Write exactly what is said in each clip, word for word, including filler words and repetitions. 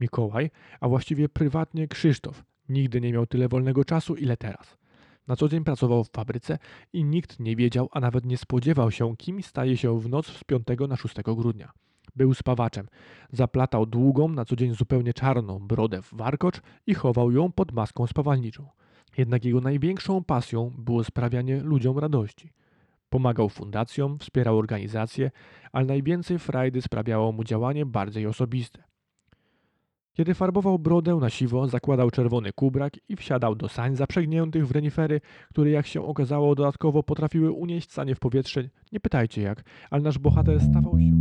Mikołaj, a właściwie prywatnie Krzysztof, nigdy nie miał tyle wolnego czasu, ile teraz. Na co dzień pracował w fabryce i nikt nie wiedział, a nawet nie spodziewał się, kim staje się w noc z piątego na szóstego grudnia. Był spawaczem. Zaplatał długą, na co dzień zupełnie czarną brodę w warkocz i chował ją pod maską spawalniczą. Jednak jego największą pasją było sprawianie ludziom radości. Pomagał fundacjom, wspierał organizacje, ale najwięcej frajdy sprawiało mu działanie bardziej osobiste. Kiedy farbował brodę na siwo, zakładał czerwony kubrak i wsiadał do sań zaprzęgniętych w renifery, które jak się okazało dodatkowo potrafiły unieść sanie w powietrze. Nie pytajcie jak, ale nasz bohater stawał się...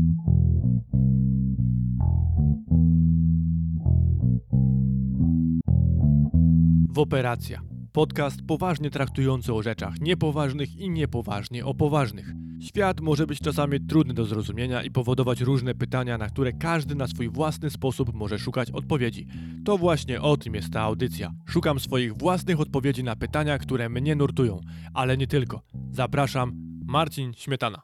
Woperacja. Podcast poważnie traktujący o rzeczach niepoważnych i niepoważnie o poważnych. Świat może być czasami trudny do zrozumienia i powodować różne pytania, na które każdy na swój własny sposób może szukać odpowiedzi. To właśnie o tym jest ta audycja. Szukam swoich własnych odpowiedzi na pytania, które mnie nurtują, ale nie tylko. Zapraszam, Marcin Śmietana.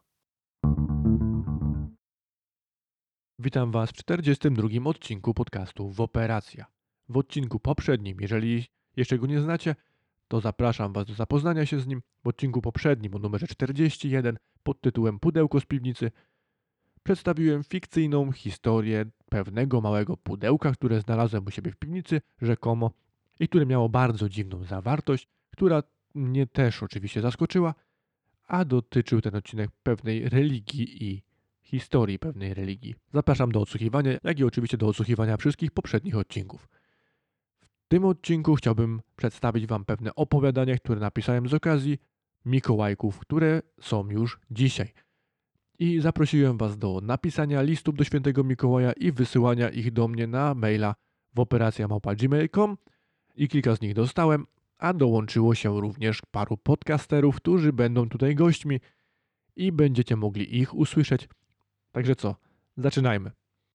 Witam Was w czterdziestym drugim odcinku podcastu Woperacja. W odcinku poprzednim, jeżeli jeszcze go nie znacie, to zapraszam Was do zapoznania się z nim. W odcinku poprzednim o numerze czterdzieści jeden pod tytułem Pudełko z piwnicy przedstawiłem fikcyjną historię pewnego małego pudełka, które znalazłem u siebie w piwnicy, rzekomo, i które miało bardzo dziwną zawartość, która mnie też oczywiście zaskoczyła, a dotyczył ten odcinek pewnej religii i historii pewnej religii. Zapraszam do odsłuchiwania, jak i oczywiście do odsłuchiwania wszystkich poprzednich odcinków. W tym odcinku chciałbym przedstawić Wam pewne opowiadania, które napisałem z okazji Mikołajków, które są już dzisiaj. I zaprosiłem Was do napisania listów do świętego Mikołaja i wysyłania ich do mnie na maila woperacja małpa gmail kropka com i kilka z nich dostałem, a dołączyło się również paru podcasterów, którzy będą tutaj gośćmi i będziecie mogli ich usłyszeć. Także co? Zaczynajmy.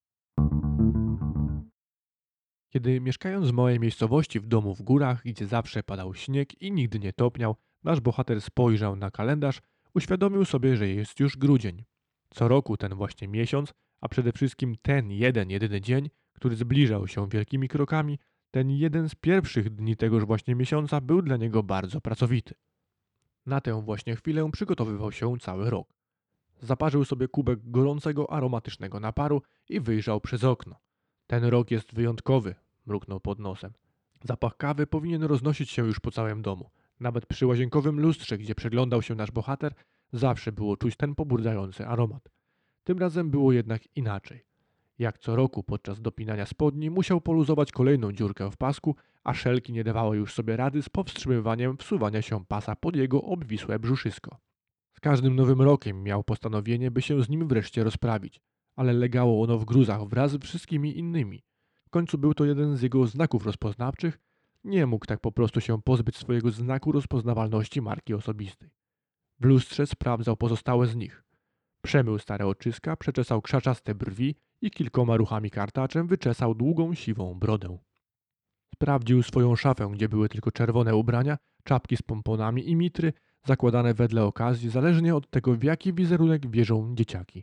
Kiedy mieszkając w małej miejscowości w domu w górach, gdzie zawsze padał śnieg i nigdy nie topniał, nasz bohater spojrzał na kalendarz, uświadomił sobie, że jest już grudzień. Co roku ten właśnie miesiąc, a przede wszystkim ten jeden, jedyny dzień, który zbliżał się wielkimi krokami, ten jeden z pierwszych dni tegoż właśnie miesiąca był dla niego bardzo pracowity. Na tę właśnie chwilę przygotowywał się cały rok. Zaparzył sobie kubek gorącego, aromatycznego naparu i wyjrzał przez okno. Ten rok jest wyjątkowy, mruknął pod nosem. Zapach kawy powinien roznosić się już po całym domu. Nawet przy łazienkowym lustrze, gdzie przeglądał się nasz bohater, zawsze było czuć ten pobudzający aromat. Tym razem było jednak inaczej. Jak co roku podczas dopinania spodni musiał poluzować kolejną dziurkę w pasku, a szelki nie dawały już sobie rady z powstrzymywaniem wsuwania się pasa pod jego obwisłe brzuszysko. Z każdym nowym rokiem miał postanowienie, by się z nim wreszcie rozprawić, ale legało ono w gruzach wraz z wszystkimi innymi. W końcu był to jeden z jego znaków rozpoznawczych, nie mógł tak po prostu się pozbyć swojego znaku rozpoznawalności marki osobistej. W lustrze sprawdzał pozostałe z nich. Przemył stare oczyska, przeczesał krzaczaste brwi i kilkoma ruchami kartaczem wyczesał długą, siwą brodę. Sprawdził swoją szafę, gdzie były tylko czerwone ubrania, czapki z pomponami i mitry, zakładane wedle okazji, zależnie od tego, w jaki wizerunek wierzą dzieciaki.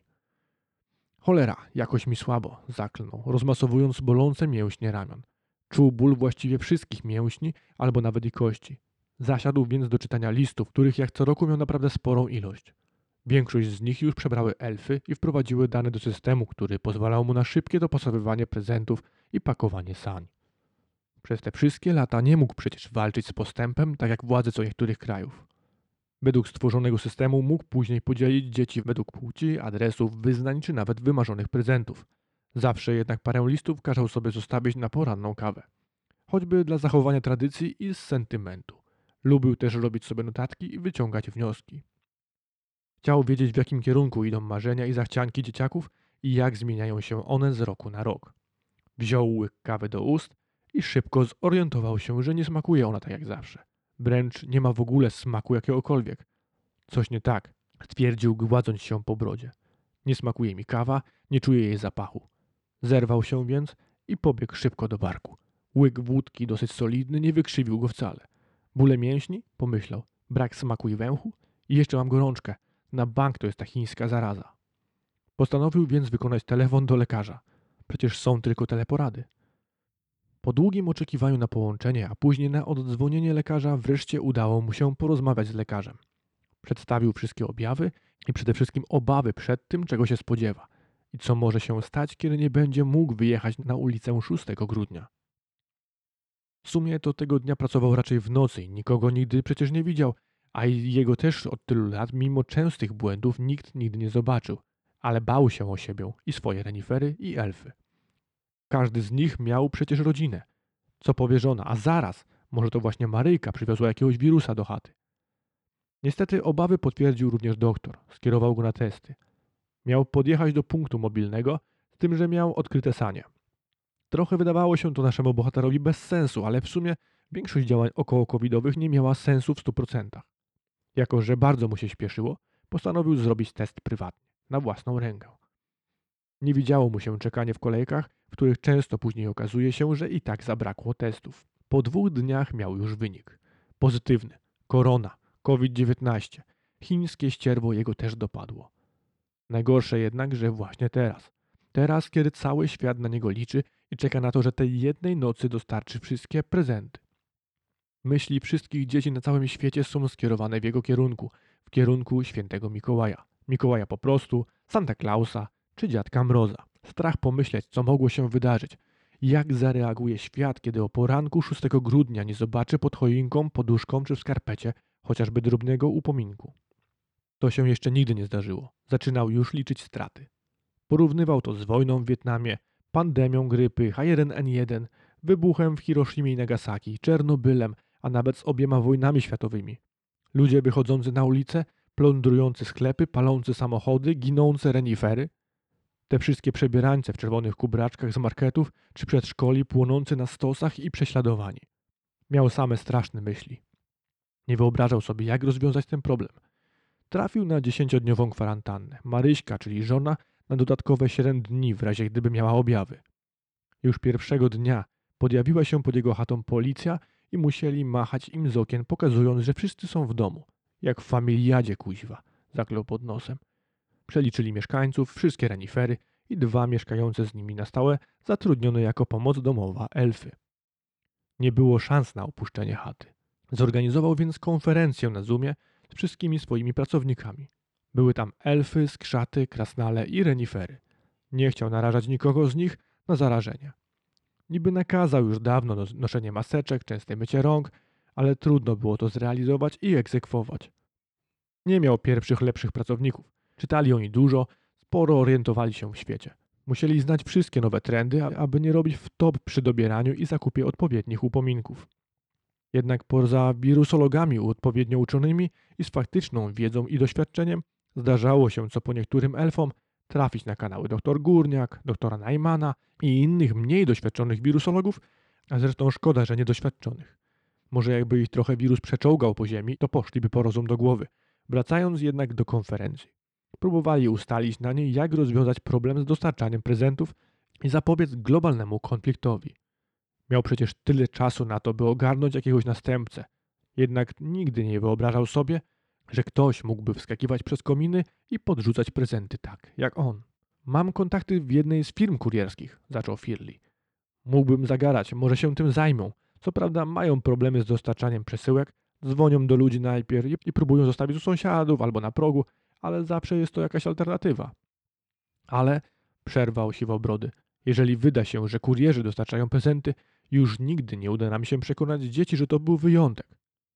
Cholera, jakoś mi słabo, zaklnął, rozmasowując bolące mięśnie ramion. Czuł ból właściwie wszystkich mięśni, albo nawet i kości. Zasiadł więc do czytania listów, których jak co roku miał naprawdę sporą ilość. Większość z nich już przebrały elfy i wprowadziły dane do systemu, który pozwalał mu na szybkie dopasowywanie prezentów i pakowanie sań. Przez te wszystkie lata nie mógł przecież walczyć z postępem, tak jak władze co niektórych krajów. Według stworzonego systemu mógł później podzielić dzieci według płci, adresów, wyznań czy nawet wymarzonych prezentów. Zawsze jednak parę listów kazał sobie zostawić na poranną kawę. Choćby dla zachowania tradycji i z sentymentu. Lubił też robić sobie notatki i wyciągać wnioski. Chciał wiedzieć, w jakim kierunku idą marzenia i zachcianki dzieciaków i jak zmieniają się one z roku na rok. Wziął łyk kawy do ust i szybko zorientował się, że nie smakuje ona tak jak zawsze. Wręcz nie ma w ogóle smaku jakiegokolwiek. Coś nie tak, stwierdził, gładząc się po brodzie. Nie smakuje mi kawa, nie czuję jej zapachu. Zerwał się więc i pobiegł szybko do barku. Łyk wódki, dosyć solidny, nie wykrzywił go wcale. Bóle mięśni? Pomyślał. Brak smaku i węchu? I jeszcze mam gorączkę. Na bank to jest ta chińska zaraza. Postanowił więc wykonać telefon do lekarza. Przecież są tylko teleporady. Po długim oczekiwaniu na połączenie, a później na oddzwonienie lekarza, wreszcie udało mu się porozmawiać z lekarzem. Przedstawił wszystkie objawy i przede wszystkim obawy przed tym, czego się spodziewa i co może się stać, kiedy nie będzie mógł wyjechać na ulicę szóstego grudnia. W sumie to tego dnia pracował raczej w nocy i nikogo nigdy przecież nie widział, a i jego też od tylu lat, mimo częstych błędów, nikt nigdy nie zobaczył, ale bał się o siebie i swoje renifery i elfy. Każdy z nich miał przecież rodzinę. Co powie żona, a zaraz, może to właśnie Maryjka przywiozła jakiegoś wirusa do chaty. Niestety obawy potwierdził również doktor, skierował go na testy. Miał podjechać do punktu mobilnego, z tym, że miał odkryte sanie. Trochę wydawało się to naszemu bohaterowi bez sensu, ale w sumie większość działań około-covidowych nie miała sensu w stu procentach. Jako że bardzo mu się śpieszyło, postanowił zrobić test prywatnie, na własną rękę. Nie widziało mu się czekanie w kolejkach, w których często później okazuje się, że i tak zabrakło testów. Po dwóch dniach miał już wynik. Pozytywny. Korona. COVID dziewiętnaście. Chińskie ścierwo jego też dopadło. Najgorsze jednak, że właśnie teraz. Teraz, kiedy cały świat na niego liczy i czeka na to, że tej jednej nocy dostarczy wszystkie prezenty. Myśli wszystkich dzieci na całym świecie są skierowane w jego kierunku, w kierunku świętego Mikołaja. Mikołaja po prostu, Santa Clausa czy Dziadka Mroza. Strach pomyśleć, co mogło się wydarzyć. Jak zareaguje świat, kiedy o poranku szóstego grudnia nie zobaczy pod choinką, poduszką czy w skarpecie chociażby drobnego upominku. To się jeszcze nigdy nie zdarzyło. Zaczynał już liczyć straty. Porównywał to z wojną w Wietnamie, pandemią grypy H jeden N jeden, wybuchem w Hiroshimie i Nagasaki, Czernobylem, a nawet z obiema wojnami światowymi. Ludzie wychodzący na ulicę, plądrujący sklepy, palący samochody, ginące renifery. Te wszystkie przebierańce w czerwonych kubraczkach z marketów czy przedszkoli płonący na stosach i prześladowani. Miał same straszne myśli. Nie wyobrażał sobie, jak rozwiązać ten problem. Trafił na dziesięciodniową kwarantannę. Maryśka, czyli żona, na dodatkowe siedem dni w razie gdyby miała objawy. Już pierwszego dnia podjawiła się pod jego chatą policja i musieli machać im z okien, pokazując, że wszyscy są w domu. Jak w familiadzie, kuźwa, zaklął pod nosem. Przeliczyli mieszkańców, wszystkie renifery i dwa mieszkające z nimi na stałe, zatrudnione jako pomoc domowa elfy. Nie było szans na opuszczenie chaty. Zorganizował więc konferencję na Zoomie z wszystkimi swoimi pracownikami. Były tam elfy, skrzaty, krasnale i renifery. Nie chciał narażać nikogo z nich na zarażenie. Niby nakazał już dawno noszenie maseczek, częste mycie rąk, ale trudno było to zrealizować i egzekwować. Nie miał pierwszych, lepszych pracowników. Czytali oni dużo, sporo orientowali się w świecie. Musieli znać wszystkie nowe trendy, aby nie robić wtop przy dobieraniu i zakupie odpowiednich upominków. Jednak poza wirusologami odpowiednio uczonymi i z faktyczną wiedzą i doświadczeniem zdarzało się co po niektórym elfom trafić na kanały dr Górniak, doktora Najmana i innych mniej doświadczonych wirusologów, a zresztą szkoda, że niedoświadczonych. Może jakby ich trochę wirus przeczołgał po ziemi, to poszliby po rozum do głowy. Wracając jednak do konferencji. Próbowali ustalić na niej, jak rozwiązać problem z dostarczaniem prezentów i zapobiec globalnemu konfliktowi. Miał przecież tyle czasu na to, by ogarnąć jakiegoś następcę. Jednak nigdy nie wyobrażał sobie, że ktoś mógłby wskakiwać przez kominy i podrzucać prezenty tak, jak on. Mam kontakty w jednej z firm kurierskich, zaczął Firli. Mógłbym zagadać, może się tym zajmą. Co prawda mają problemy z dostarczaniem przesyłek, dzwonią do ludzi najpierw i próbują zostawić u sąsiadów albo na progu, ale zawsze jest to jakaś alternatywa. Ale, przerwał Siwobrody, jeżeli wyda się, że kurierzy dostarczają prezenty, już nigdy nie uda nam się przekonać dzieci, że to był wyjątek.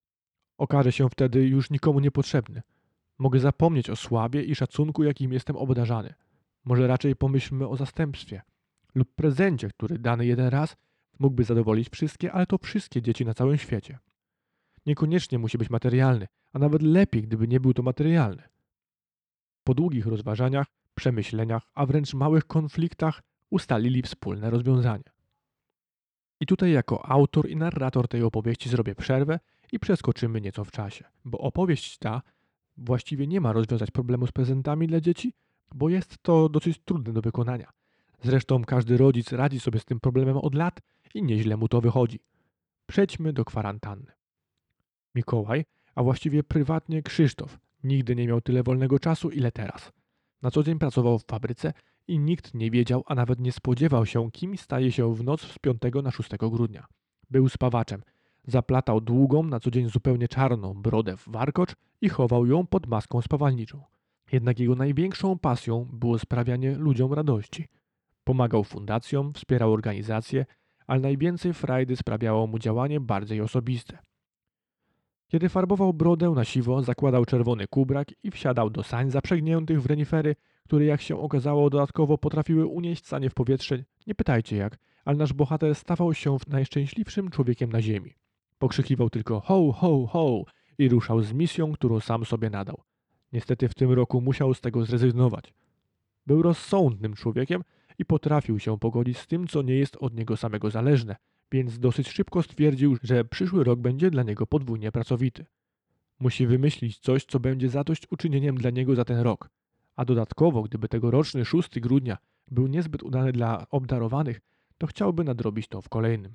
Okaże się wtedy już nikomu niepotrzebny. Mogę zapomnieć o sławie i szacunku, jakim jestem obdarzany. Może raczej pomyślmy o zastępstwie lub prezencie, który dany jeden raz mógłby zadowolić wszystkie, ale to wszystkie dzieci na całym świecie. Niekoniecznie musi być materialny, a nawet lepiej, gdyby nie był to materialny. Po długich rozważaniach, przemyśleniach, a wręcz małych konfliktach ustalili wspólne rozwiązanie. I tutaj jako autor i narrator tej opowieści zrobię przerwę i przeskoczymy nieco w czasie, bo opowieść ta właściwie nie ma rozwiązać problemu z prezentami dla dzieci, bo jest to dosyć trudne do wykonania. Zresztą każdy rodzic radzi sobie z tym problemem od lat i nieźle mu to wychodzi. Przejdźmy do kwarantanny. Mikołaj, a właściwie prywatnie Krzysztof, nigdy nie miał tyle wolnego czasu, ile teraz. Na co dzień pracował w fabryce i nikt nie wiedział, a nawet nie spodziewał się, kim staje się w noc z piątego na szóstego grudnia. Był spawaczem. Zaplatał długą, na co dzień zupełnie czarną brodę w warkocz i chował ją pod maską spawalniczą. Jednak jego największą pasją było sprawianie ludziom radości. Pomagał fundacjom, wspierał organizacje, ale najwięcej frajdy sprawiało mu działanie bardziej osobiste. Kiedy farbował brodę na siwo, zakładał czerwony kubrak i wsiadał do sań zaprzęgniętych w renifery, które jak się okazało dodatkowo potrafiły unieść sanie w powietrze. Nie pytajcie jak, ale nasz bohater stawał się najszczęśliwszym człowiekiem na ziemi. Pokrzykiwał tylko ho, ho, ho i ruszał z misją, którą sam sobie nadał. Niestety w tym roku musiał z tego zrezygnować. Był rozsądnym człowiekiem i potrafił się pogodzić z tym, co nie jest od niego samego zależne, więc dosyć szybko stwierdził, że przyszły rok będzie dla niego podwójnie pracowity. Musi wymyślić coś, co będzie zadośćuczynieniem dla niego za ten rok. A dodatkowo, gdyby tegoroczny szóstego grudnia był niezbyt udany dla obdarowanych, to chciałby nadrobić to w kolejnym.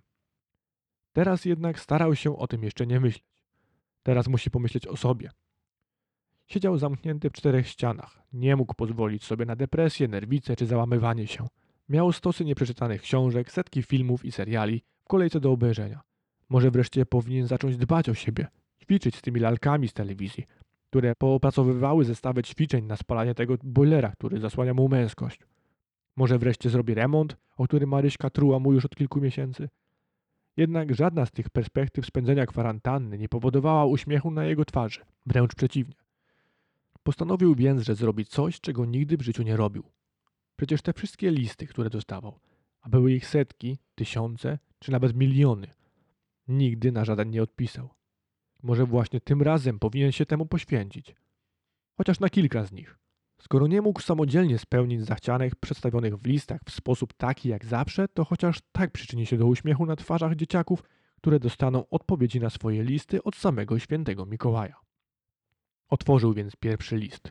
Teraz jednak starał się o tym jeszcze nie myśleć. Teraz musi pomyśleć o sobie. Siedział zamknięty w czterech ścianach. Nie mógł pozwolić sobie na depresję, nerwice czy załamywanie się. Miał stosy nieprzeczytanych książek, setki filmów i seriali w kolejce do obejrzenia. Może wreszcie powinien zacząć dbać o siebie, ćwiczyć z tymi lalkami z telewizji, które poopracowywały zestawy ćwiczeń na spalanie tego bojlera, który zasłania mu męskość. Może wreszcie zrobi remont, o którym Maryśka truła mu już od kilku miesięcy. Jednak żadna z tych perspektyw spędzenia kwarantanny nie powodowała uśmiechu na jego twarzy, wręcz przeciwnie. Postanowił więc, że zrobi coś, czego nigdy w życiu nie robił. Przecież te wszystkie listy, które dostawał, a były ich setki, tysiące, czy nawet miliony, nigdy na żaden nie odpisał. Może właśnie tym razem powinien się temu poświęcić. Chociaż na kilka z nich. Skoro nie mógł samodzielnie spełnić zachcianek przedstawionych w listach w sposób taki jak zawsze, to chociaż tak przyczyni się do uśmiechu na twarzach dzieciaków, które dostaną odpowiedzi na swoje listy od samego świętego Mikołaja. Otworzył więc pierwszy list.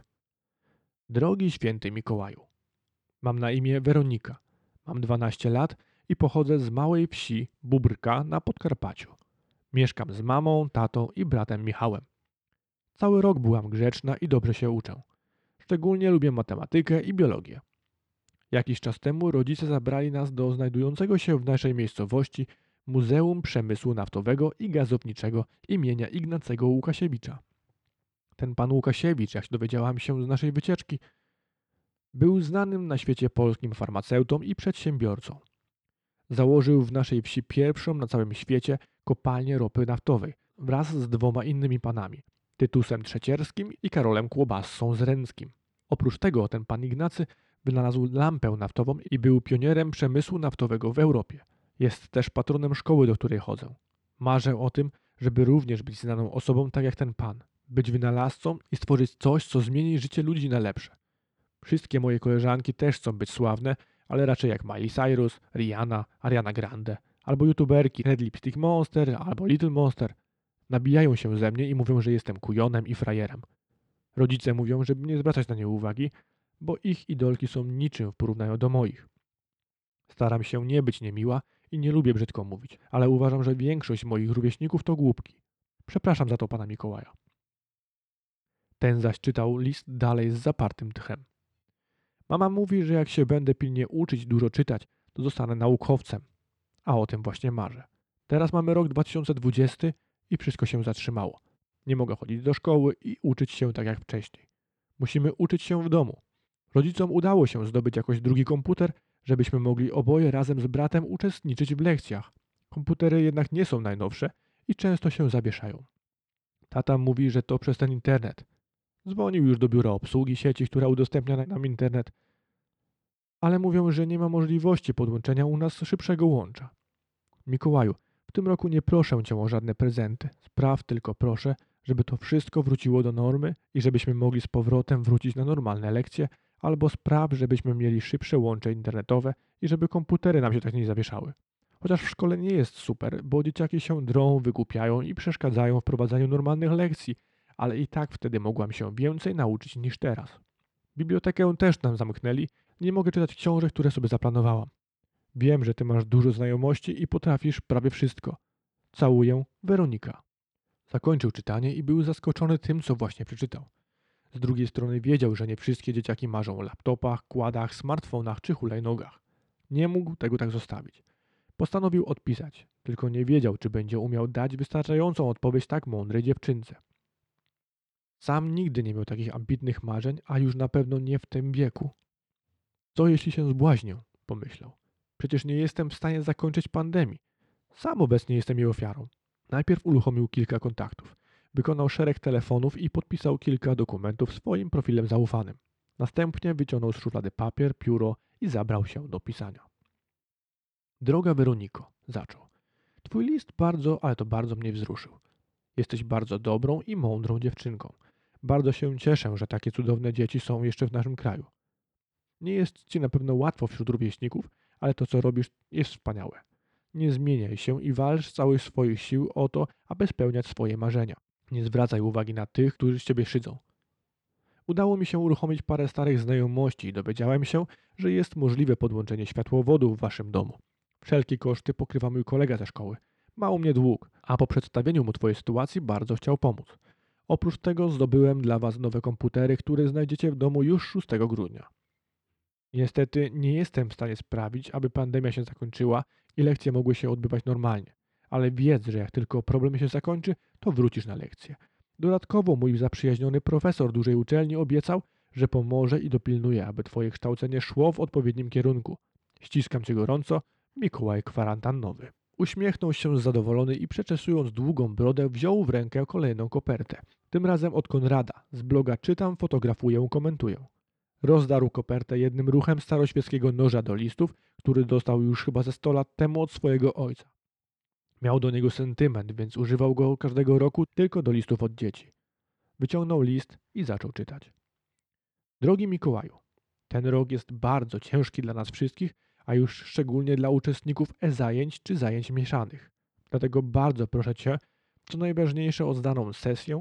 Drogi święty Mikołaju, mam na imię Weronika, mam dwanaście lat i pochodzę z małej wsi Bubrka na Podkarpaciu. Mieszkam z mamą, tatą i bratem Michałem. Cały rok byłam grzeczna i dobrze się uczę. Szczególnie lubię matematykę i biologię. Jakiś czas temu rodzice zabrali nas do znajdującego się w naszej miejscowości Muzeum Przemysłu Naftowego i Gazowniczego imienia Ignacego Łukasiewicza. Ten pan Łukasiewicz, jak dowiedziałam się z naszej wycieczki, był znanym na świecie polskim farmaceutą i przedsiębiorcą. Założył w naszej wsi pierwszą na całym świecie kopalnię ropy naftowej wraz z dwoma innymi panami, Tytusem Trzecierskim i Karolem Kłobassą z Ręckim. Oprócz tego ten pan Ignacy wynalazł lampę naftową i był pionierem przemysłu naftowego w Europie. Jest też patronem szkoły, do której chodzę. Marzę o tym, żeby również być znaną osobą tak jak ten pan, być wynalazcą i stworzyć coś, co zmieni życie ludzi na lepsze. Wszystkie moje koleżanki też chcą być sławne, ale raczej jak Miley Cyrus, Rihanna, Ariana Grande, albo youtuberki Red Lipstick Monster, albo Little Monster. Nabijają się ze mnie i mówią, że jestem kujonem i frajerem. Rodzice mówią, żeby nie zwracać na nie uwagi, bo ich idolki są niczym w porównaniu do moich. Staram się nie być niemiła i nie lubię brzydko mówić, ale uważam, że większość moich rówieśników to głupki. Przepraszam za to pana Mikołaja. Ten zaś czytał list dalej z zapartym tchem. Mama mówi, że jak się będę pilnie uczyć i dużo czytać, to zostanę naukowcem. A o tym właśnie marzę. Teraz mamy rok dwa tysiące dwudziesty i wszystko się zatrzymało. Nie mogę chodzić do szkoły i uczyć się tak jak wcześniej. Musimy uczyć się w domu. Rodzicom udało się zdobyć jakoś drugi komputer, żebyśmy mogli oboje razem z bratem uczestniczyć w lekcjach. Komputery jednak nie są najnowsze i często się zawieszają. Tata mówi, że to przez ten internet. Dzwonił już do biura obsługi sieci, która udostępnia nam internet, ale mówią, że nie ma możliwości podłączenia u nas szybszego łącza. Mikołaju, w tym roku nie proszę cię o żadne prezenty. Spraw tylko proszę, żeby to wszystko wróciło do normy i żebyśmy mogli z powrotem wrócić na normalne lekcje, albo spraw, żebyśmy mieli szybsze łącze internetowe i żeby komputery nam się tak nie zawieszały. Chociaż w szkole nie jest super, bo dzieciaki się drą, wygłupiają i przeszkadzają w prowadzeniu normalnych lekcji, ale i tak wtedy mogłam się więcej nauczyć niż teraz. Bibliotekę też nam zamknęli, nie mogę czytać książek, które sobie zaplanowałam. Wiem, że ty masz dużo znajomości i potrafisz prawie wszystko. Całuję, Weronika. Zakończył czytanie i był zaskoczony tym, co właśnie przeczytał. Z drugiej strony wiedział, że nie wszystkie dzieciaki marzą o laptopach, kładach, smartfonach czy hulajnogach. Nie mógł tego tak zostawić. Postanowił odpisać, tylko nie wiedział, czy będzie umiał dać wystarczającą odpowiedź tak mądrej dziewczynce. Sam nigdy nie miał takich ambitnych marzeń, a już na pewno nie w tym wieku. Co jeśli się zbłaźnię? Pomyślał. Przecież nie jestem w stanie zakończyć pandemii. Sam obecnie jestem jej ofiarą. Najpierw uruchomił kilka kontaktów. Wykonał szereg telefonów i podpisał kilka dokumentów swoim profilem zaufanym. Następnie wyciągnął z szuflady papier, pióro i zabrał się do pisania. Droga Weroniko, zaczął. Twój list bardzo, ale to bardzo mnie wzruszył. Jesteś bardzo dobrą i mądrą dziewczynką. Bardzo się cieszę, że takie cudowne dzieci są jeszcze w naszym kraju. Nie jest ci na pewno łatwo wśród rówieśników, ale to, co robisz, jest wspaniałe. Nie zmieniaj się i walcz z całych swoich sił o to, aby spełniać swoje marzenia. Nie zwracaj uwagi na tych, którzy z ciebie szydzą. Udało mi się uruchomić parę starych znajomości i dowiedziałem się, że jest możliwe podłączenie światłowodu w waszym domu. Wszelkie koszty pokrywa mój kolega ze szkoły. Ma u mnie dług, a po przedstawieniu mu twojej sytuacji bardzo chciał pomóc. Oprócz tego zdobyłem dla was nowe komputery, które znajdziecie w domu już szóstego grudnia. Niestety nie jestem w stanie sprawić, aby pandemia się zakończyła i lekcje mogły się odbywać normalnie. Ale wiedz, że jak tylko problem się zakończy, to wrócisz na lekcje. Dodatkowo mój zaprzyjaźniony profesor dużej uczelni obiecał, że pomoże i dopilnuje, aby twoje kształcenie szło w odpowiednim kierunku. Ściskam cię gorąco, Mikołaj Kwarantannowy. Uśmiechnął się zadowolony i przeczesując długą brodę wziął w rękę kolejną kopertę. Tym razem od Konrada, z bloga Czytam, fotografuję, komentuję. Rozdarł kopertę jednym ruchem staroświeckiego noża do listów, który dostał już chyba ze sto lat temu od swojego ojca. Miał do niego sentyment, więc używał go każdego roku tylko do listów od dzieci. Wyciągnął list i zaczął czytać. Drogi Mikołaju, ten rok jest bardzo ciężki dla nas wszystkich, a już szczególnie dla uczestników e-zajęć czy zajęć mieszanych. Dlatego bardzo proszę Cię, co najważniejsze o zdaną sesję,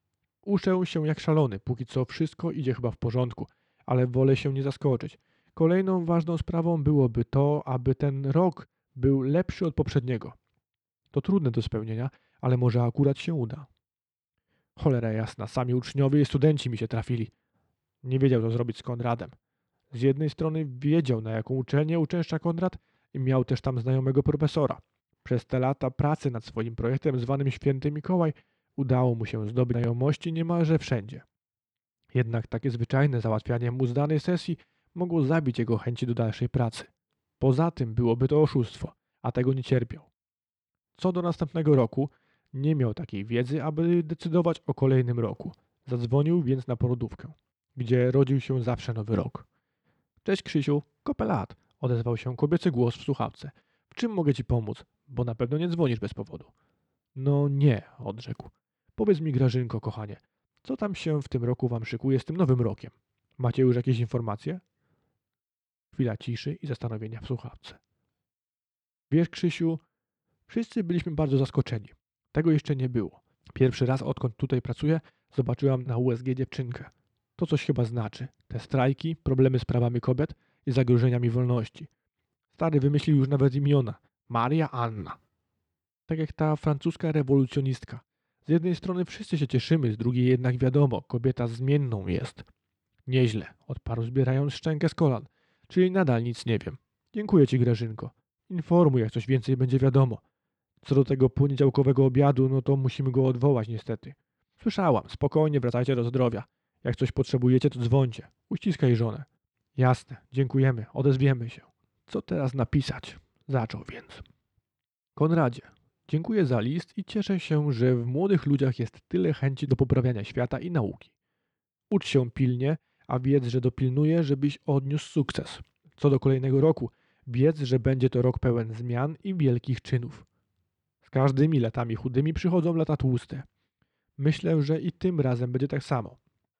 uczę się jak szalony, póki co wszystko idzie chyba w porządku, ale wolę się nie zaskoczyć. Kolejną ważną sprawą byłoby to, aby ten rok był lepszy od poprzedniego. To trudne do spełnienia, ale może akurat się uda. Cholera jasna, sami uczniowie i studenci mi się trafili. Nie wiedział, co zrobić z Konradem. Z jednej strony wiedział, na jaką uczelnię uczęszcza Konrad i miał też tam znajomego profesora. Przez te lata pracy nad swoim projektem zwanym Święty Mikołaj udało mu się zdobyć znajomości niemalże wszędzie. Jednak takie zwyczajne załatwianie mu z danej sesji mogło zabić jego chęci do dalszej pracy. Poza tym byłoby to oszustwo, a tego nie cierpiał. Co do następnego roku, nie miał takiej wiedzy, aby decydować o kolejnym roku. Zadzwonił więc na porodówkę, gdzie rodził się zawsze nowy rok. Cześć Krzysiu, kopę lat, odezwał się kobiecy głos w słuchawce. W czym mogę ci pomóc, bo na pewno nie dzwonisz bez powodu. No nie, odrzekł. Powiedz mi Grażynko, kochanie, co tam się w tym roku wam szykuje z tym nowym rokiem? Macie już jakieś informacje? Chwila ciszy i zastanowienia w słuchawce. Wiesz Krzysiu, wszyscy byliśmy bardzo zaskoczeni. Tego jeszcze nie było. Pierwszy raz, odkąd tutaj pracuję, zobaczyłam na U S G dziewczynkę. To coś chyba znaczy. Te strajki, problemy z prawami kobiet i zagrożeniami wolności. Stary wymyślił już nawet imiona. Maria Anna. Tak jak ta francuska rewolucjonistka. Z jednej strony wszyscy się cieszymy, z drugiej jednak wiadomo, kobieta zmienną jest. Nieźle, odparł zbierając szczękę z kolan. Czyli nadal nic nie wiem. Dziękuję ci Grażynko. Informuj, jak coś więcej będzie wiadomo. Co do tego poniedziałkowego obiadu, no to musimy go odwołać niestety. Słyszałam, spokojnie wracajcie do zdrowia. Jak coś potrzebujecie, to dzwońcie. Uściskaj żonę. Jasne, dziękujemy, odezwiemy się. Co teraz napisać? Zaczął więc. Konradzie, dziękuję za list i cieszę się, że w młodych ludziach jest tyle chęci do poprawiania świata i nauki. Ucz się pilnie, a wiedz, że dopilnuję, żebyś odniósł sukces. Co do kolejnego roku, wiedz, że będzie to rok pełen zmian i wielkich czynów. Z każdymi latami chudymi przychodzą lata tłuste. Myślę, że i tym razem będzie tak samo.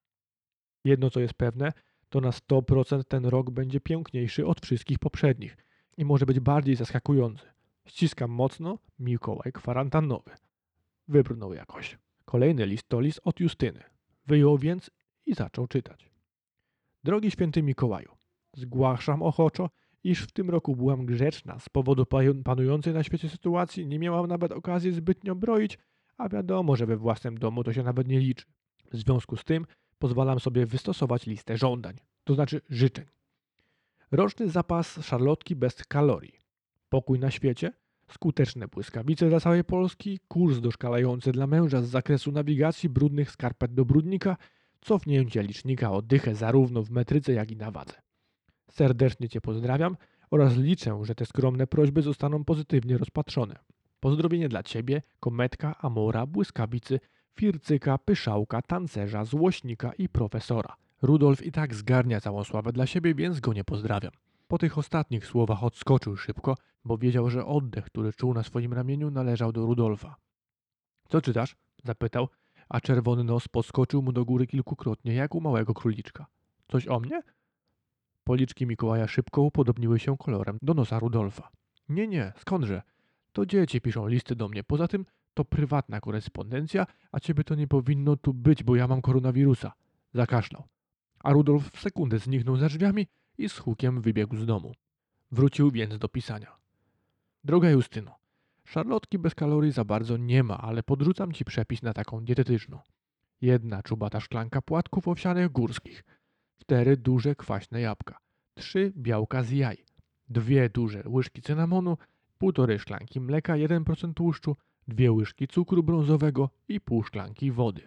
Jedno, co jest pewne, to na sto procent ten rok będzie piękniejszy od wszystkich poprzednich i może być bardziej zaskakujący. Ściskam mocno, Mikołaj Kwarantannowy. Wybrnął jakoś. Kolejny list to list od Justyny. Wyjął więc i zaczął czytać. Drogi święty Mikołaju, zgłaszam ochoczo, iż w tym roku byłam grzeczna. Z powodu panującej na świecie sytuacji nie miałam nawet okazji zbytnio broić, a wiadomo, że we własnym domu to się nawet nie liczy. W związku z tym Pozwalam sobie wystosować listę żądań, to znaczy życzeń. Roczny zapas szarlotki bez kalorii. Pokój na świecie, skuteczne błyskawice dla całej Polski, kurs doszkalający dla męża z zakresu nawigacji brudnych skarpet do brudnika, cofnięcie licznika o dychę zarówno w metryce, jak i na wadze. Serdecznie Cię pozdrawiam oraz liczę, że te skromne prośby zostaną pozytywnie rozpatrzone. Pozdrowienie dla Ciebie, Kometka, Amora, Błyskawicy, Fircyka, Pyszałka, Tancerza, Złośnika i Profesora. Rudolf i tak zgarnia całą sławę dla siebie, więc go nie pozdrawiam. Po tych ostatnich słowach odskoczył szybko, bo wiedział, że oddech, który czuł na swoim ramieniu, należał do Rudolfa. Co czytasz? Zapytał, a czerwony nos podskoczył mu do góry kilkukrotnie, jak u małego króliczka. Coś o mnie? Policzki Mikołaja szybko upodobniły się kolorem do nosa Rudolfa. Nie, nie, skądże? To dzieci piszą listy do mnie. Poza tym to prywatna korespondencja, a ciebie to nie powinno tu być, bo ja mam koronawirusa. Zakaszlał. A Rudolf w sekundę zniknął za drzwiami i z hukiem wybiegł z domu. Wrócił więc do pisania. Droga Justyno, szarlotki bez kalorii za bardzo nie ma, ale podrzucam ci przepis na taką dietetyczną. Jedna czubata szklanka płatków owsianych górskich. Cztery duże kwaśne jabłka. Trzy białka z jaj. Dwie duże łyżki cynamonu. Półtorej szklanki mleka, jeden procent tłuszczu. Dwie łyżki cukru brązowego i pół szklanki wody.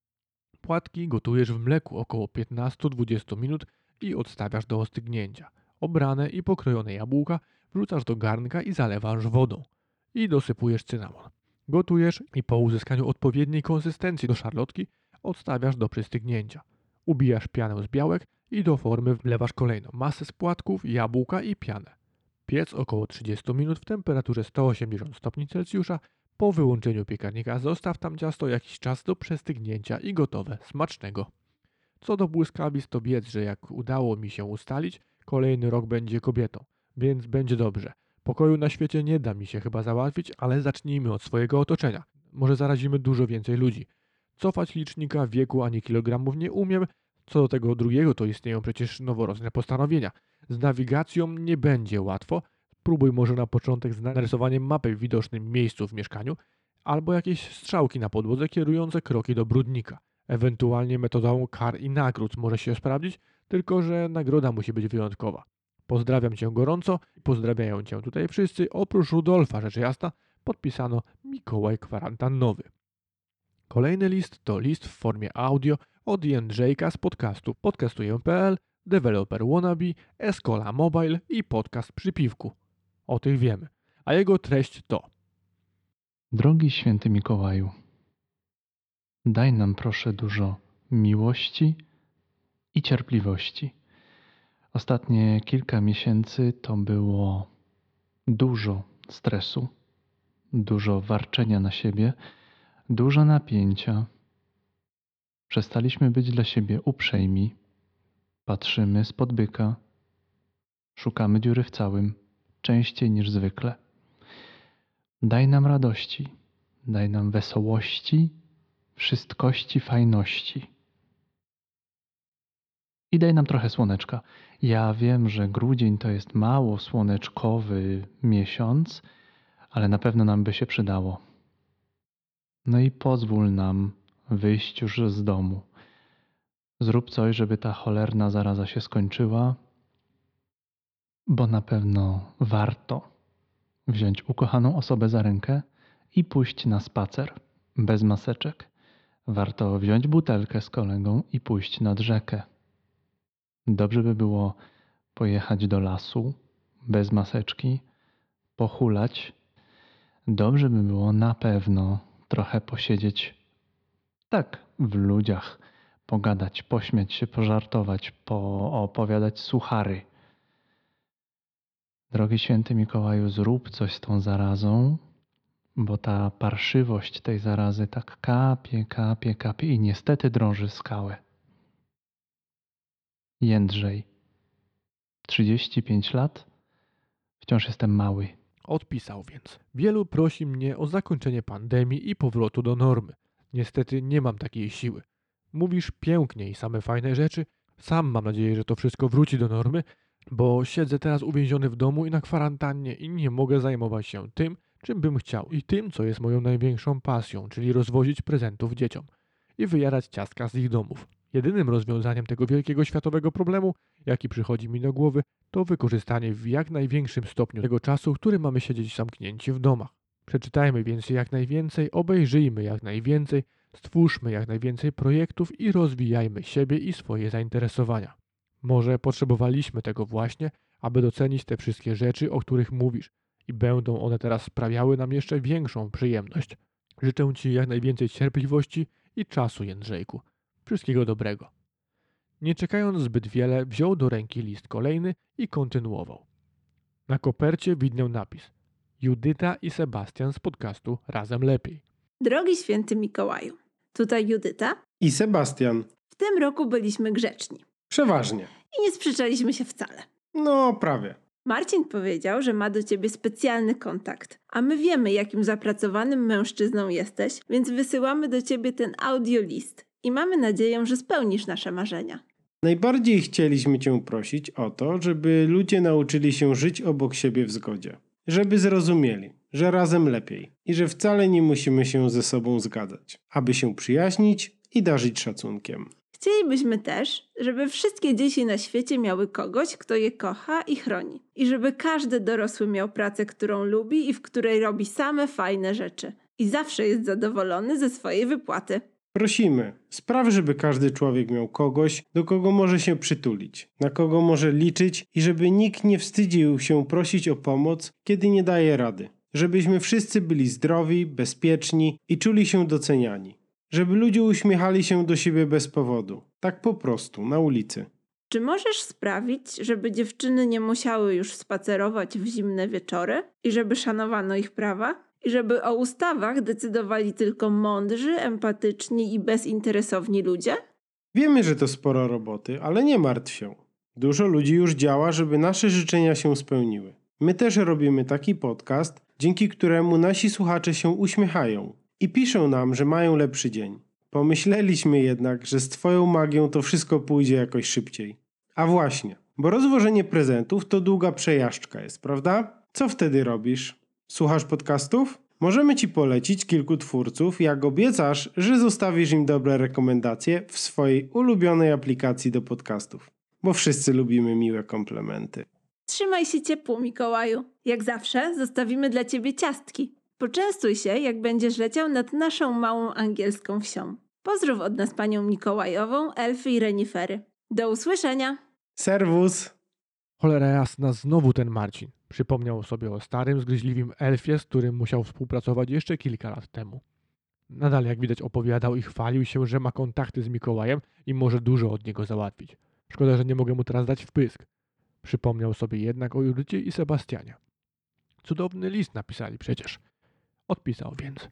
Płatki gotujesz w mleku około piętnaście do dwudziestu minut i odstawiasz do ostygnięcia. Obrane i pokrojone jabłka wrzucasz do garnka i zalewasz wodą. I dosypujesz cynamon. Gotujesz i po uzyskaniu odpowiedniej konsystencji do szarlotki odstawiasz do przystygnięcia. Ubijasz pianę z białek i do formy wlewasz kolejno masę z płatków, jabłka i pianę. Piec około trzydzieści minut w temperaturze sto osiemdziesiąt stopni Celsjusza. Po wyłączeniu piekarnika zostaw tam ciasto jakiś czas do przestygnięcia i gotowe. Smacznego. Co do błyskawic, to wiedz, że jak udało mi się ustalić, kolejny rok będzie kobietą, więc będzie dobrze. Pokoju na świecie nie da mi się chyba załatwić, ale zacznijmy od swojego otoczenia. Może zarazimy dużo więcej ludzi. Cofać licznika wieku ani kilogramów nie umiem. Co do tego drugiego, to istnieją przecież noworodne postanowienia. Z nawigacją nie będzie łatwo. Spróbuj może na początek z narysowaniem mapy w widocznym miejscu w mieszkaniu, albo jakieś strzałki na podłodze kierujące kroki do brudnika. Ewentualnie metodą kar i nagród może się sprawdzić, tylko że nagroda musi być wyjątkowa. Pozdrawiam Cię gorąco i pozdrawiają Cię tutaj wszyscy, oprócz Rudolfa, rzecz jasna, podpisano Mikołaj Kwarantannowy. Kolejny list to list w formie audio od Jędrzejka z podcastu podcastuję kropka p l, Developer Wannabe, Escola Mobile i podcast przy piwku. O tych wiemy. A jego treść to: Drogi święty Mikołaju, daj nam proszę dużo miłości i cierpliwości. Ostatnie kilka miesięcy to było dużo stresu, dużo warczenia na siebie, dużo napięcia. Przestaliśmy być dla siebie uprzejmi, patrzymy spod byka, szukamy dziury w całym, częściej niż zwykle. Daj nam radości, daj nam wesołości, wszystkości, fajności. I daj nam trochę słoneczka. Ja wiem, że grudzień to jest mało słoneczkowy miesiąc, ale na pewno nam by się przydało. No i pozwól nam wyjść już z domu. Zrób coś, żeby ta cholerna zaraza się skończyła, bo na pewno warto wziąć ukochaną osobę za rękę i pójść na spacer bez maseczek. Warto wziąć butelkę z kolegą i pójść nad rzekę. Dobrze by było pojechać do lasu bez maseczki, pohulać. Dobrze by było na pewno trochę posiedzieć tak w ludziach, pogadać, pośmiać się, pożartować, poopowiadać suchary. Drogi święty Mikołaju, zrób coś z tą zarazą, bo ta parszywość tej zarazy tak kapie, kapie, kapie i niestety drąży skałę. Jędrzej, trzydzieści pięć lat, wciąż jestem mały. Odpisał więc. Wielu prosi mnie o zakończenie pandemii i powrotu do normy. Niestety nie mam takiej siły. Mówisz pięknie i same fajne rzeczy. Sam mam nadzieję, że to wszystko wróci do normy, bo siedzę teraz uwięziony w domu i na kwarantannie i nie mogę zajmować się tym, czym bym chciał i tym, co jest moją największą pasją, czyli rozwozić prezentów dzieciom i wyjarać ciastka z ich domów. Jedynym rozwiązaniem tego wielkiego światowego problemu, jaki przychodzi mi do głowy, to wykorzystanie w jak największym stopniu tego czasu, który mamy siedzieć zamknięci w domach. Przeczytajmy więc jak najwięcej, obejrzyjmy jak najwięcej, stwórzmy jak najwięcej projektów i rozwijajmy siebie i swoje zainteresowania. Może potrzebowaliśmy tego właśnie, aby docenić te wszystkie rzeczy, o których mówisz i będą one teraz sprawiały nam jeszcze większą przyjemność. Życzę Ci jak najwięcej cierpliwości i czasu, Jędrzejku. Wszystkiego dobrego. Nie czekając zbyt wiele, wziął do ręki list kolejny i kontynuował. Na kopercie widniał napis: Judyta i Sebastian z podcastu Razem Lepiej. Drogi święty Mikołaju, tutaj Judyta. I Sebastian. W tym roku byliśmy grzeczni Przeważnie. i nie sprzeczaliśmy się wcale. No, prawie. Marcin powiedział, że ma do ciebie specjalny kontakt, a my wiemy, jakim zapracowanym mężczyzną jesteś, więc wysyłamy do ciebie ten audiolist i mamy nadzieję, że spełnisz nasze marzenia. Najbardziej chcieliśmy Cię prosić o to, żeby ludzie nauczyli się żyć obok siebie w zgodzie. Żeby zrozumieli, że razem lepiej i że wcale nie musimy się ze sobą zgadzać, aby się przyjaźnić i darzyć szacunkiem. Chcielibyśmy też, żeby wszystkie dzieci na świecie miały kogoś, kto je kocha i chroni. I żeby każdy dorosły miał pracę, którą lubi i w której robi same fajne rzeczy. I zawsze jest zadowolony ze swojej wypłaty. Prosimy, spraw, żeby każdy człowiek miał kogoś, do kogo może się przytulić, na kogo może liczyć i żeby nikt nie wstydził się prosić o pomoc, kiedy nie daje rady. Żebyśmy wszyscy byli zdrowi, bezpieczni i czuli się doceniani. Żeby ludzie uśmiechali się do siebie bez powodu. Tak po prostu, na ulicy. Czy możesz sprawić, żeby dziewczyny nie musiały już spacerować w zimne wieczory i żeby szanowano ich prawa? I żeby o ustawach decydowali tylko mądrzy, empatyczni i bezinteresowni ludzie? Wiemy, że to sporo roboty, ale nie martw się. Dużo ludzi już działa, żeby nasze życzenia się spełniły. My też robimy taki podcast, dzięki któremu nasi słuchacze się uśmiechają i piszą nam, że mają lepszy dzień. Pomyśleliśmy jednak, że z Twoją magią to wszystko pójdzie jakoś szybciej. A właśnie, bo rozwożenie prezentów to długa przejażdżka jest, prawda? Co wtedy robisz? Słuchasz podcastów? Możemy Ci polecić kilku twórców, jak obiecasz, że zostawisz im dobre rekomendacje w swojej ulubionej aplikacji do podcastów. Bo wszyscy lubimy miłe komplementy. Trzymaj się ciepło, Mikołaju. Jak zawsze zostawimy dla ciebie ciastki. Poczęstuj się, jak będziesz leciał nad naszą małą angielską wsią. Pozdrów od nas panią Mikołajową, elfy i renifery. Do usłyszenia! Serwus! Cholera jasna, znowu ten Marcin. Przypomniał sobie o starym, zgryźliwym elfie, z którym musiał współpracować jeszcze kilka lat temu. Nadal, jak widać, opowiadał i chwalił się, że ma kontakty z Mikołajem i może dużo od niego załatwić. Szkoda, że nie mogę mu teraz dać wpysk. Przypomniał sobie jednak o Judycie i Sebastianie. Cudowny list napisali przecież. Odpisał więc.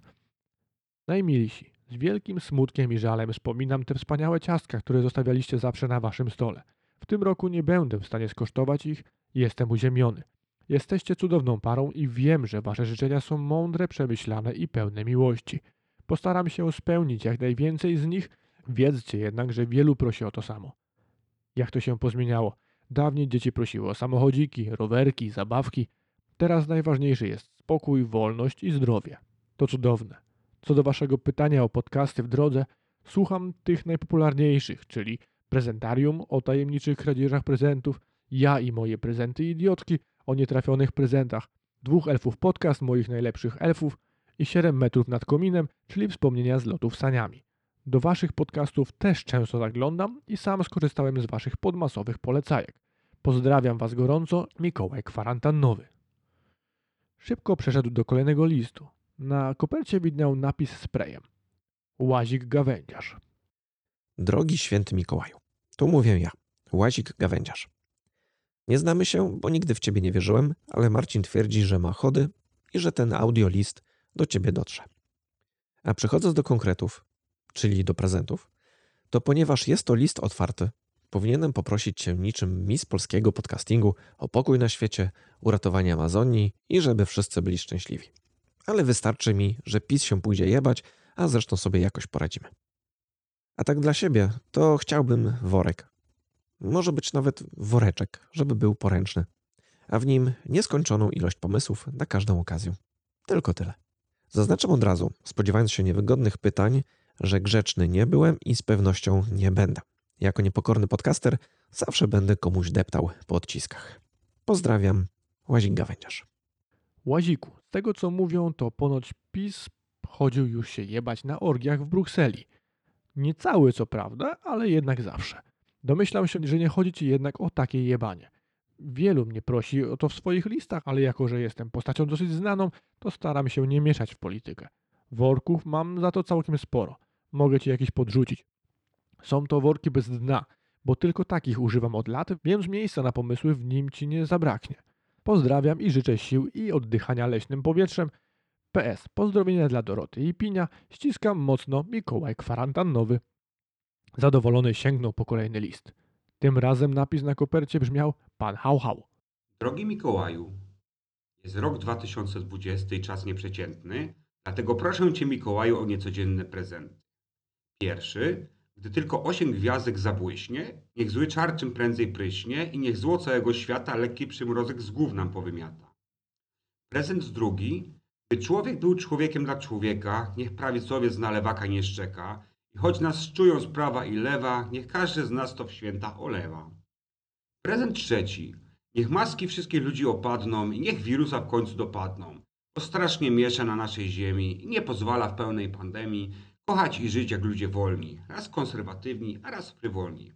Najmilsi, z wielkim smutkiem i żalem wspominam te wspaniałe ciastka, które zostawialiście zawsze na waszym stole. W tym roku nie będę w stanie skosztować ich i jestem uziemiony. Jesteście cudowną parą i wiem, że wasze życzenia są mądre, przemyślane i pełne miłości. Postaram się spełnić jak najwięcej z nich, wiedzcie jednak, że wielu prosi o to samo. Jak to się pozmieniało? Dawniej dzieci prosiły o samochodziki, rowerki, zabawki. Teraz najważniejszy jest spokój, wolność i zdrowie. To cudowne. Co do waszego pytania o podcasty w drodze, słucham tych najpopularniejszych, czyli Prezentarium o tajemniczych kradzieżach prezentów, Ja i moje prezenty idiotki o nietrafionych prezentach, Dwóch elfów podcast moich najlepszych elfów i Siedem metrów nad kominem, czyli wspomnienia z lotów saniami. Do waszych podcastów też często zaglądam i sam skorzystałem z waszych podmasowych polecajek. Pozdrawiam was gorąco, Mikołaj Kwarantannowy. Szybko przeszedł do kolejnego listu. Na kopercie widniał napis sprayem. Łazik gawędziarz. Drogi święty Mikołaju, tu mówię ja, Łazik Gawędziarz. Nie znamy się, bo nigdy w ciebie nie wierzyłem, ale Marcin twierdzi, że ma chody i że ten audiolist do ciebie dotrze. A przechodząc do konkretów, czyli do prezentów, to ponieważ jest to list otwarty, powinienem poprosić cię niczym mistrz polskiego podcastingu o pokój na świecie, uratowanie Amazonii i żeby wszyscy byli szczęśliwi. Ale wystarczy mi, że PiS się pójdzie jebać, a zresztą sobie jakoś poradzimy. A tak dla siebie, to chciałbym worek. Może być nawet woreczek, żeby był poręczny. A w nim nieskończoną ilość pomysłów na każdą okazję. Tylko tyle. Zaznaczam od razu, spodziewając się niewygodnych pytań, że grzeczny nie byłem i z pewnością nie będę. Jako niepokorny podcaster zawsze będę komuś deptał po odciskach. Pozdrawiam, Łazik Gawędziarz. Łaziku, z tego co mówią, to ponoć PiS chodził już się jebać na orgiach w Brukseli. Nie cały co prawda, ale jednak zawsze. Domyślam się, że nie chodzi ci jednak o takie jebanie. Wielu mnie prosi o to w swoich listach, ale jako że jestem postacią dosyć znaną, to staram się nie mieszać w politykę. Worków mam za to całkiem sporo. Mogę ci jakieś podrzucić. Są to worki bez dna, bo tylko takich używam od lat, więc miejsca na pomysły w nim ci nie zabraknie. Pozdrawiam i życzę sił i oddychania leśnym powietrzem. P S. Pozdrowienia dla Doroty i Pinia. Ściskam mocno, Mikołaj Kwarantannowy. Zadowolony sięgnął po kolejny list. Tym razem napis na kopercie brzmiał Pan Hał Hał. Drogi Mikołaju, jest rok dwa tysiące dwudziesty i czas nieprzeciętny, dlatego proszę Cię, Mikołaju, o niecodzienne prezenty. Pierwszy, gdy tylko osiem gwiazdek zabłyśnie, niech zły czar czym prędzej pryśnie i niech zło całego świata lekki przymrozek z głów nam powymiata. Prezent drugi, by człowiek był człowiekiem dla człowieka, niech prawicowiec na lewaka nie szczeka i choć nas szczują z prawa i lewa, niech każdy z nas to w świętach olewa. Prezent trzeci, niech maski wszystkich ludzi opadną i niech wirusa w końcu dopadną, bo strasznie miesza na naszej ziemi i nie pozwala w pełnej pandemii kochać i żyć jak ludzie wolni, raz konserwatywni, a raz frywolni.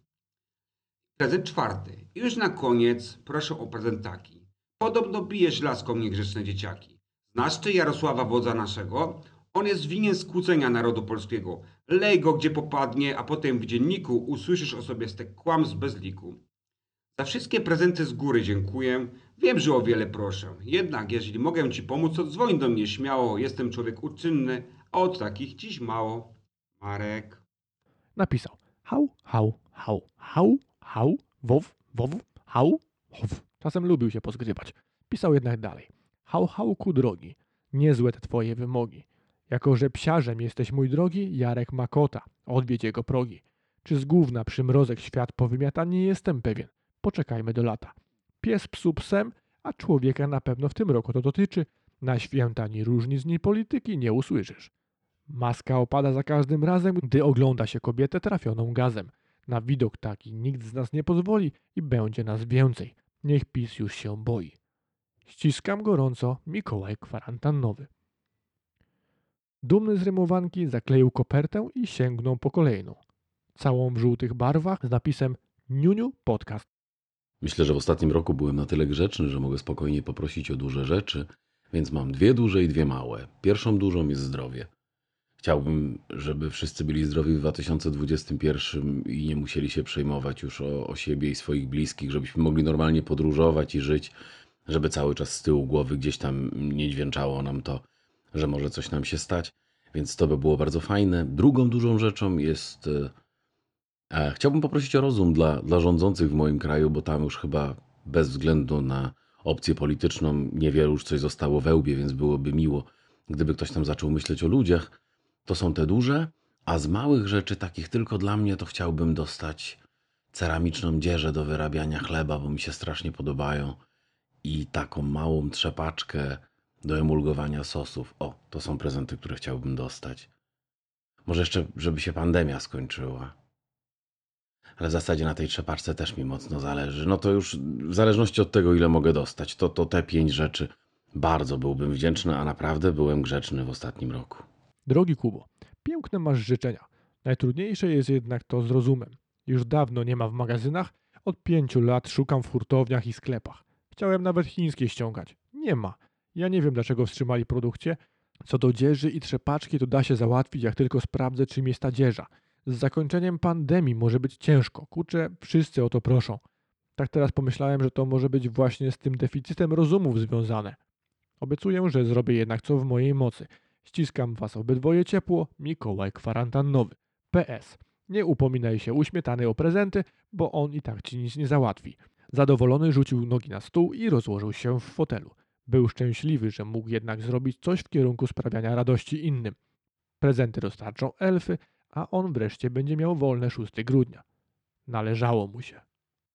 Prezent czwarty. I już na koniec proszę o prezent taki. Podobno bijesz laską niegrzeczne dzieciaki. Znasz ty Jarosława wodza naszego? On jest winien skłócenia narodu polskiego. Lej go gdzie popadnie, a potem w dzienniku usłyszysz o sobie stek kłamstw bez liku. Za wszystkie prezenty z góry dziękuję. Wiem, że o wiele proszę. Jednak jeżeli mogę ci pomóc, to dzwoń do mnie śmiało. Jestem człowiek uczynny, a od takich dziś mało. Marek. Napisał hał, hał, hał, hał, hał, wow, wow, hał, how. Czasem lubił się pozgrywać. Pisał jednak dalej. Hał, hałku drogi, niezłe te twoje wymogi. Jako że psiarzem jesteś mój drogi, Jarek ma kota, odwiedź jego progi. Czy z gówna przymrozek świat powymiata, nie jestem pewien. Poczekajmy do lata. Pies psu psem, a człowieka na pewno w tym roku to dotyczy. Na święta ani różnic ni polityki nie usłyszysz. Maska opada za każdym razem, gdy ogląda się kobietę trafioną gazem. Na widok taki nikt z nas nie pozwoli i będzie nas więcej. Niech PiS już się boi. Ściskam gorąco, Mikołaj Kwarantannowy. Dumny z rymowanki zakleił kopertę i sięgnął po kolejną. Całą w żółtych barwach z napisem Niuniu Podcast. Myślę, że w ostatnim roku byłem na tyle grzeczny, że mogę spokojnie poprosić o duże rzeczy, więc mam dwie duże i dwie małe. Pierwszą dużą jest zdrowie. Chciałbym, żeby wszyscy byli zdrowi w dwa tysiące dwudziestym pierwszym i nie musieli się przejmować już o, o siebie i swoich bliskich, żebyśmy mogli normalnie podróżować i żyć, żeby cały czas z tyłu głowy gdzieś tam nie dźwięczało nam to, że może coś nam się stać, więc to by było bardzo fajne. Drugą dużą rzeczą jest... E, chciałbym poprosić o rozum dla, dla rządzących w moim kraju, bo tam już chyba bez względu na opcję polityczną niewielu już coś zostało we łbie, więc byłoby miło, gdyby ktoś tam zaczął myśleć o ludziach. To są te duże, a z małych rzeczy, takich tylko dla mnie, to chciałbym dostać ceramiczną dzieżę do wyrabiania chleba, bo mi się strasznie podobają, i taką małą trzepaczkę do emulgowania sosów. O, to są prezenty, które chciałbym dostać. Może jeszcze, żeby się pandemia skończyła. Ale w zasadzie na tej trzepaczce też mi mocno zależy. No to już w zależności od tego, ile mogę dostać, to, to te pięć rzeczy bardzo byłbym wdzięczny, a naprawdę byłem grzeczny w ostatnim roku. Drogi Kubo, piękne masz życzenia. Najtrudniejsze jest jednak to z rozumem. Już dawno nie ma w magazynach, od pięciu lat szukam w hurtowniach i sklepach. Chciałem nawet chińskie ściągać. Nie ma. Ja nie wiem, dlaczego wstrzymali produkcję. Co do dzieży i trzepaczki, to da się załatwić, jak tylko sprawdzę, czym jest ta dzieża. Z zakończeniem pandemii może być ciężko. Kurczę, wszyscy o to proszą. Tak teraz pomyślałem, że to może być właśnie z tym deficytem rozumów związane. Obiecuję, że zrobię jednak co w mojej mocy. Ściskam was obydwoje ciepło, Mikołaj Kwarantannowy. P S. Nie upominaj się u śmietany o prezenty, bo on i tak ci nic nie załatwi. Zadowolony rzucił nogi na stół i rozłożył się w fotelu. Był szczęśliwy, że mógł jednak zrobić coś w kierunku sprawiania radości innym. Prezenty dostarczą elfy, a on wreszcie będzie miał wolne szóstego grudnia. Należało mu się.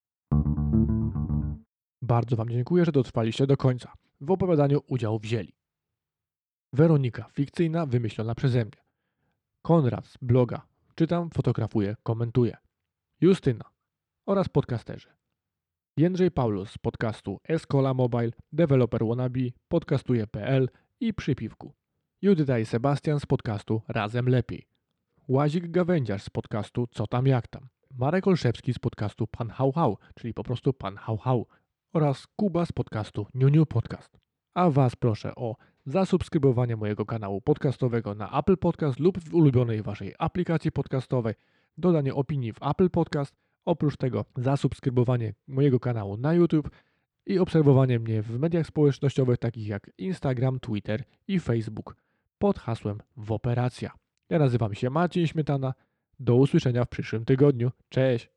Bardzo wam dziękuję, że dotrwaliście do końca. W opowiadaniu udział wzięli Weronika, fikcyjna, wymyślona przeze mnie. Konrad z bloga. Czytam, fotografuję, komentuję. Justyna oraz podcasterzy. Jędrzej Paulus z podcastu Escola Mobile, Developer Wannabe, podcastuje kropka p l i Przy Piwku. Judyta i Sebastian z podcastu Razem Lepiej. Łazik Gawędziarz z podcastu Co tam jak tam. Marek Olszewski z podcastu Pan Hał Hał, czyli po prostu Pan Hał Hał. Oraz Kuba z podcastu Niu Niu Podcast. A Was proszę o zasubskrybowanie mojego kanału podcastowego na Apple Podcast lub w ulubionej Waszej aplikacji podcastowej, dodanie opinii w Apple Podcast, oprócz tego zasubskrybowanie mojego kanału na YouTube i obserwowanie mnie w mediach społecznościowych takich jak Instagram, Twitter i Facebook pod hasłem Woperacja. Ja nazywam się Marcin Śmietana. Do usłyszenia w przyszłym tygodniu. Cześć!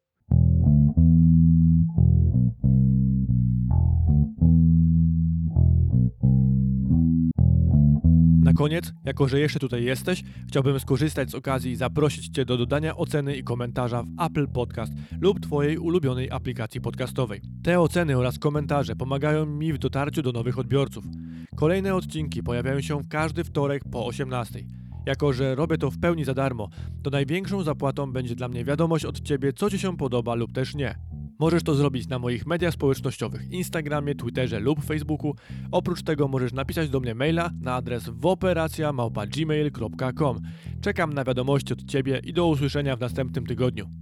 Na koniec, jako że jeszcze tutaj jesteś, chciałbym skorzystać z okazji i zaprosić Cię do dodania oceny i komentarza w Apple Podcast lub Twojej ulubionej aplikacji podcastowej. Te oceny oraz komentarze pomagają mi w dotarciu do nowych odbiorców. Kolejne odcinki pojawiają się w każdy wtorek po osiemnastej. Jako że robię to w pełni za darmo, to największą zapłatą będzie dla mnie wiadomość od Ciebie, co Ci się podoba lub też nie. Możesz to zrobić na moich mediach społecznościowych, Instagramie, Twitterze lub Facebooku. Oprócz tego możesz napisać do mnie maila na adres woperacja małpa gmail kropka com. Czekam na wiadomości od Ciebie i do usłyszenia w następnym tygodniu.